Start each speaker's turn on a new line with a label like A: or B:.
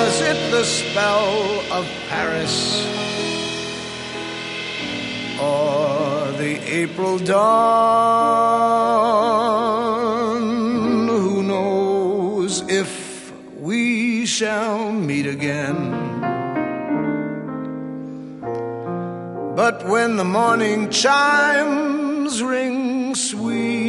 A: Was it the spell of Paris, or the April dawn? Who knows if we shall meet again? But when the morning chimes ring sweet